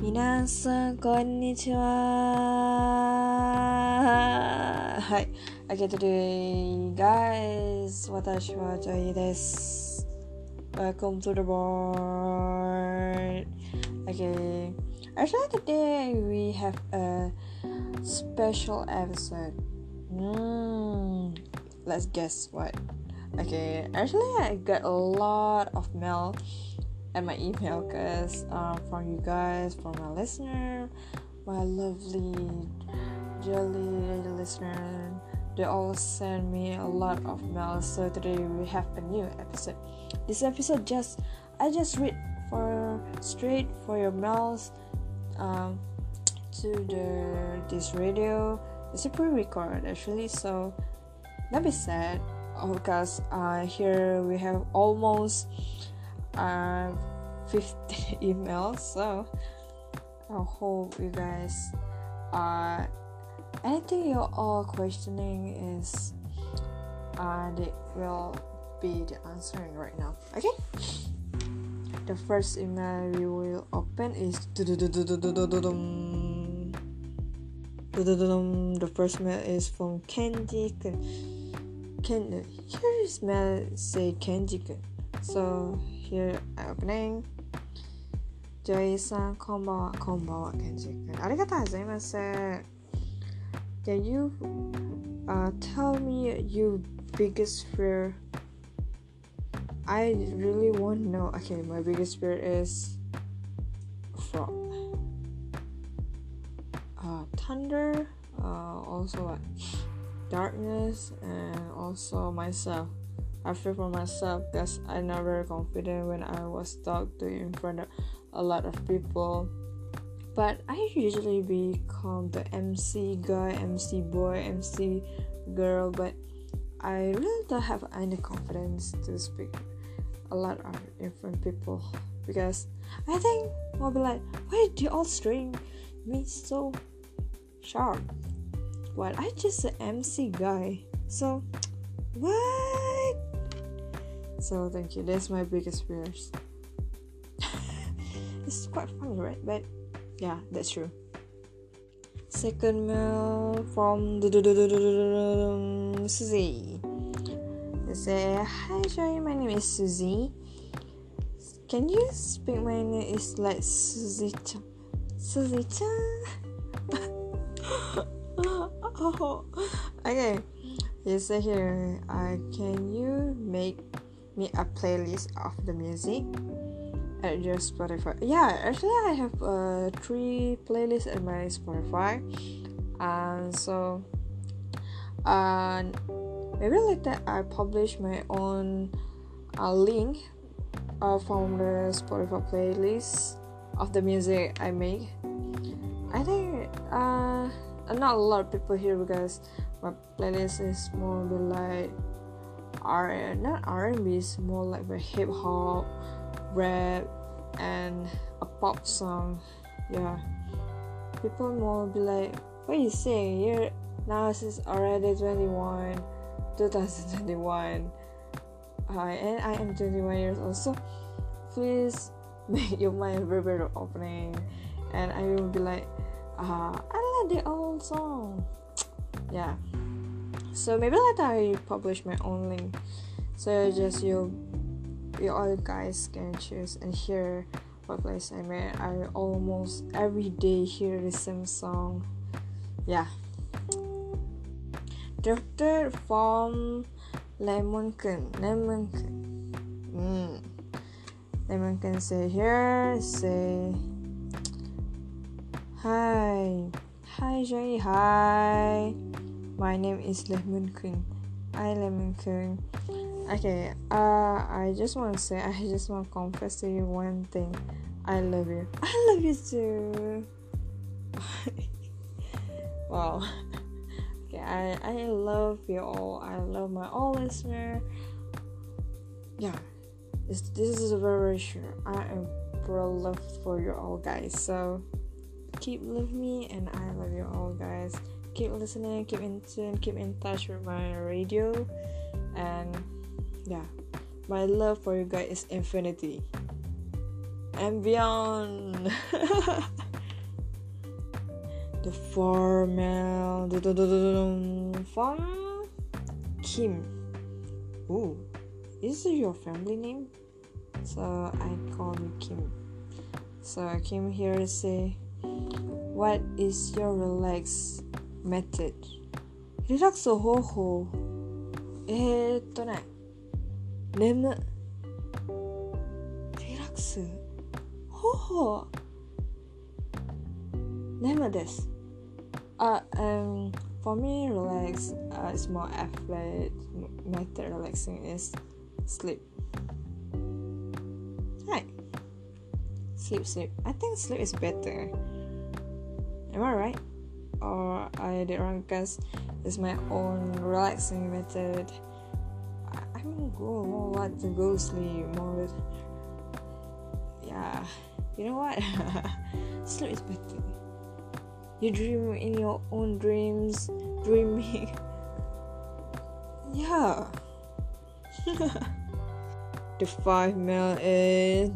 皆さんこんにちは。はい。Okay, today, guys, 私はジョイです。Welcome to the board. Okay, actually today we have a special episode. Let's guess what. Okay, actually I got a lot of mail at my email because from you guys, from my listener, my lovely jolly listener, they all send me a lot of mail. So today we have a new episode. This episode I just read straight for your mails to this radio. It's a pre-record actually, so don't be sad because here we have almost 50 emails, so I hope you guys anything you're all questioning is they will be the answering right now. Okay, the first email we will open is the first mail is from Kenji Kun. Here is mail say Kenji Kun, so here I opening. ジョイさんこんばんは、こんばんは、ケンジ君。ありがとうございます。Can you tell me your biggest fear? I really want to know. Okay, my biggest fear is frog, thunder, also what? Darkness, and also myself. I fear for myself because I'm not very confident when I was talked to in front of a lot of people. But I usually become the MC guy, MC boy, MC girl, but I really don't have any confidence to speak a lot of in front of people because I think I'll be like, why do you all string me so sharp? Well, I just an MC guy, so what? So thank you. That's my biggest fears. It's quite funny, right? But yeah, that's true. Second mail from Susie. They say, hi Joy, my name is Susie. Can you speak my name is like Susie-chan? Susie-chan? Oh, okay. You say here, can you make me a playlist of the music at your Spotify? Yeah, actually I have 3 playlists at my Spotify, so maybe later I publish my own link from the Spotify playlist of the music I make. I think not a lot of people here because my playlist is more like not R&B, it's more like the hip hop, rap, and a pop song. Yeah, people more be like, what you saying? You're now it's already 2021, and I am 21 years old. So please make your mind very opening, and I will be like, I like the old song. Yeah. So maybe later I publish my own link, so just you all guys can choose and hear what place I made. I almost every day hear the same song. Yeah. The third from Lemon-kun. Lemon-kun say here, say hi Joy, hi. My name is Lemon-kun. Hi Lemon-kun. Okay, I just want to confess to you one thing. I love you. I love you too. Wow. Okay, I love you all. I love my all listener. Yeah, this is very sure. I am for love for you all guys. So keep love me, and I love you all guys. Keep listening, keep in tune, keep in touch with my radio, and yeah, my love for you guys is infinity and beyond. The formal from Kim. Ooh, is it your family name? So I call you Kim. So Kim here say, what is your relax method? Relax方法。ね、眠。リラックス方法。眠です。For me, relax is more effort. Method relaxing is sleep. Right. Sleep. I think sleep is better. Am I right? Or I did wrong because it's my own relaxing method. I don't go more like to go sleep more. Yeah. You know what? Sleep is better. You dream in your own dreams, dreaming. Yeah. The 5 mil is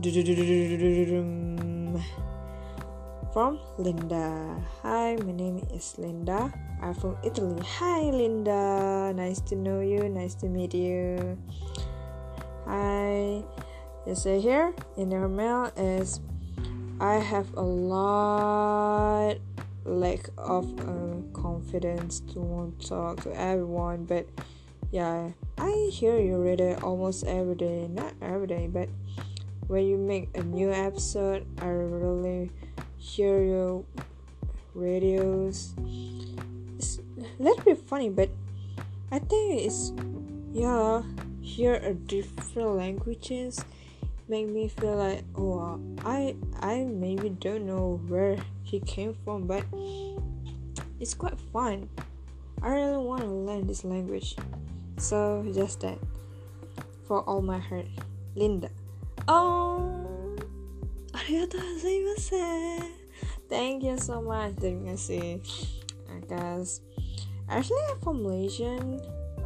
from Linda. Hi, my name is Linda. I'm from Italy. Hi, Linda. Nice to know you. Nice to meet you. Hi. You say here in your mail is I have a lot lack of confidence to want to talk to everyone, but yeah, I hear you read it almost every day. Not every day, but when you make a new episode, I really hear your radios. It's a little bit funny, but I think it's hear a different languages make me feel like, oh, I maybe don't know where he came from, but it's quite fun. I really want to learn this language. So just that, for all my heart, Linda. Oh, ありがとうございます。Thank you so much. Terima kasih. Guys, actually I'm from Malaysian,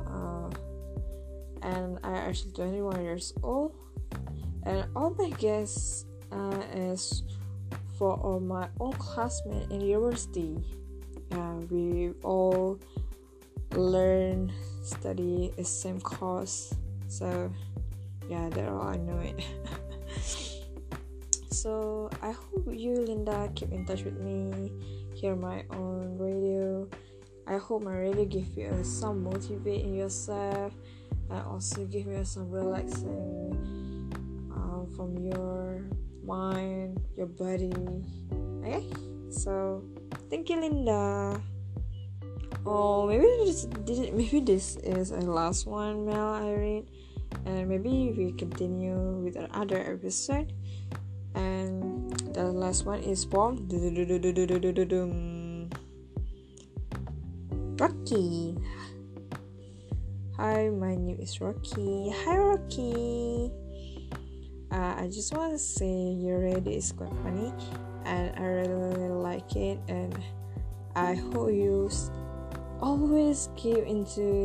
and I actually 21 years old. And all my guests is for all my own classmates in university. We all learn, study the same course. So yeah, that's all I know it. So I hope you, Linda, keep in touch with me. Hear my own radio. I hope my radio give you some motivating yourself, and also give you some relaxing from your mind, your body. Okay, so thank you, Linda. Oh, maybe this is a last one mail I read, and maybe we continue with another episode. And the last one is from Rocky. Hi, my name is Rocky. Hi, Rocky. I just want to say your radio is quite funny, and I really like it, and I hope you always keep in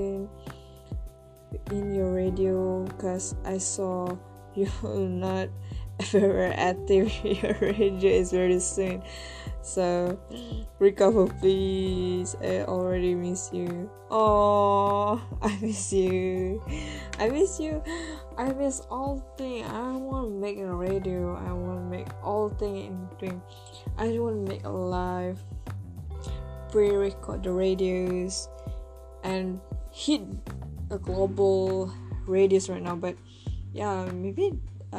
your radio, because I saw you not very active. Your radio is very soon, so recover please. I already miss you. Oh, I miss you. I miss all things. I want to make a radio. I want to make all things in between. I don't want to make a live, pre-record the radios, and hit a global radios right now. But yeah, maybe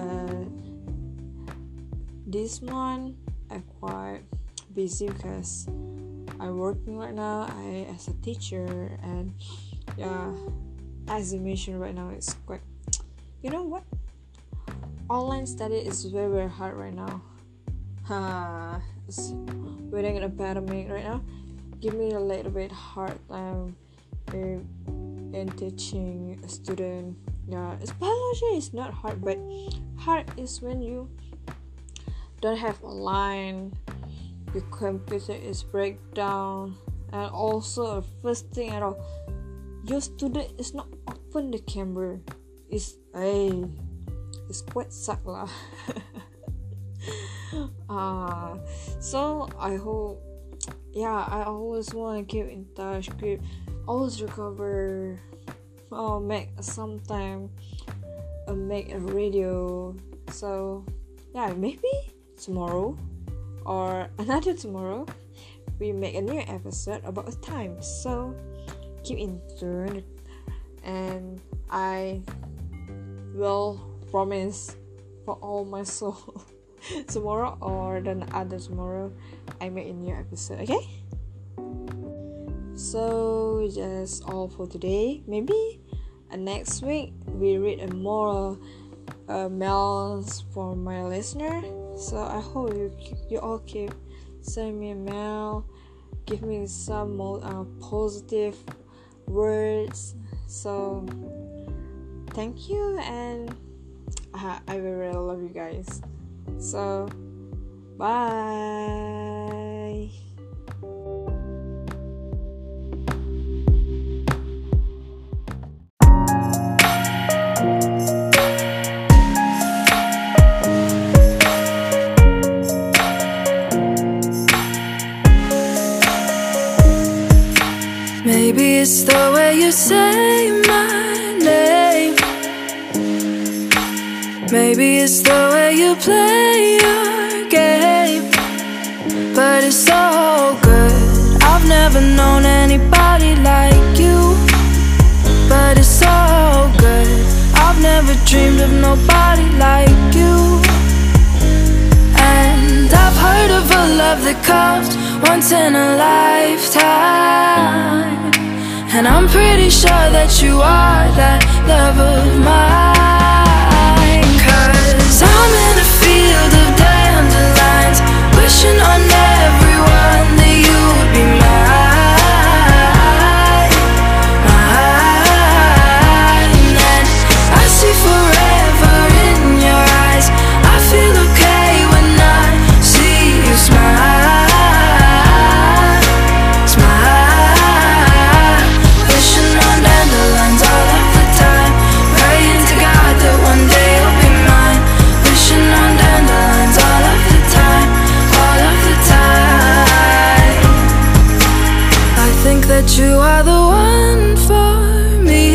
this month I'm quite busy because I'm working right now. I as a teacher, and yeah, as I mentioned right now, it's quite. You know what? Online study is very, very hard right now. We're in a pandemic right now. Give me a little bit hard time in teaching a student. Yeah, it's biology is not hard, but hard is when you don't have online, your computer is breakdown, and also first thing at all, your student is not open the camera. It's quite suck lah. So I hope yeah, I always want to keep in touch, keep always recover, make sometime make a radio. So yeah, maybe tomorrow or another tomorrow we make a new episode about the time. So keep in tune, and I will promise for all my soul tomorrow or the other tomorrow I make a new episode. Okay, so just all for today. Maybe next week we read a more mails from my listener. So I hope you all keep send me a mail, give me some more positive words. So thank you, and I really love you guys. So bye. Maybe it's the way you say my name. Maybe it's the way you play your game. But it's so good. I've never known anybody like you. But it's so good. I've never dreamed of nobody like you. And I've heard of a love that comes once in a lifetime. And I'm pretty sure that you are that love of mine. 'Cause I'm in a field of dandelions, wishing on everyone that you would be mine, mine. And I see forever in your eyes. I feel okay when I see you smile. That you are the one for me.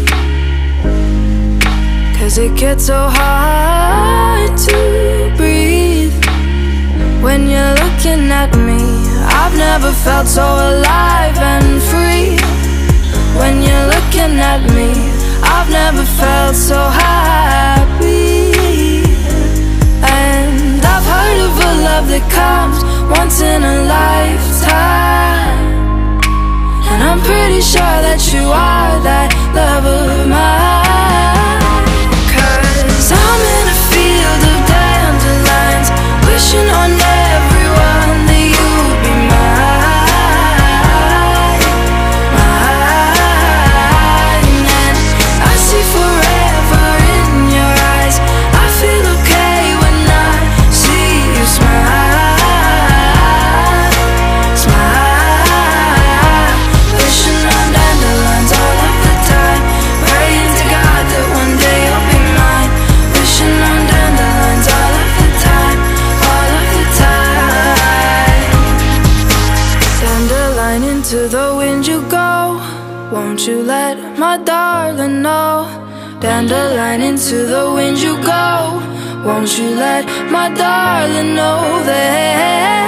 'Cause it gets so hard to breathe when you're looking at me. I've never felt so alive and free. When you're looking at me, I've never felt so happy. And I've heard of a love that comes once in a lifetime. And I'm pretty sure that you are that love of mine. 'Cause I'm in a field of dandelions, wishing on everyone that you would be mine, mine. And I see forever in your eyes. I feel okay when I see you smile, smile. Wishing on dandelions all of the time, praying to God that one day you'll be mine. Wishing on dandelions all of the time, all of the time. Dandelion, into the wind you go. Won't you let my darling know? Dandelion, into the wind you go. Won't you let my darling know that